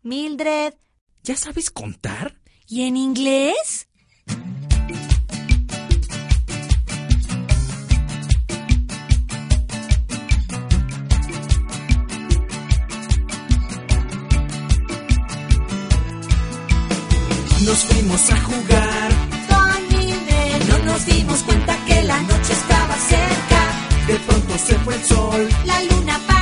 Mildred. ¿Ya sabes contar? ¿Y en inglés? Nos fuimos a jugar Con Mildred. No nos dimos cuenta que la noche estaba cerca. De pronto se fue el sol. La luna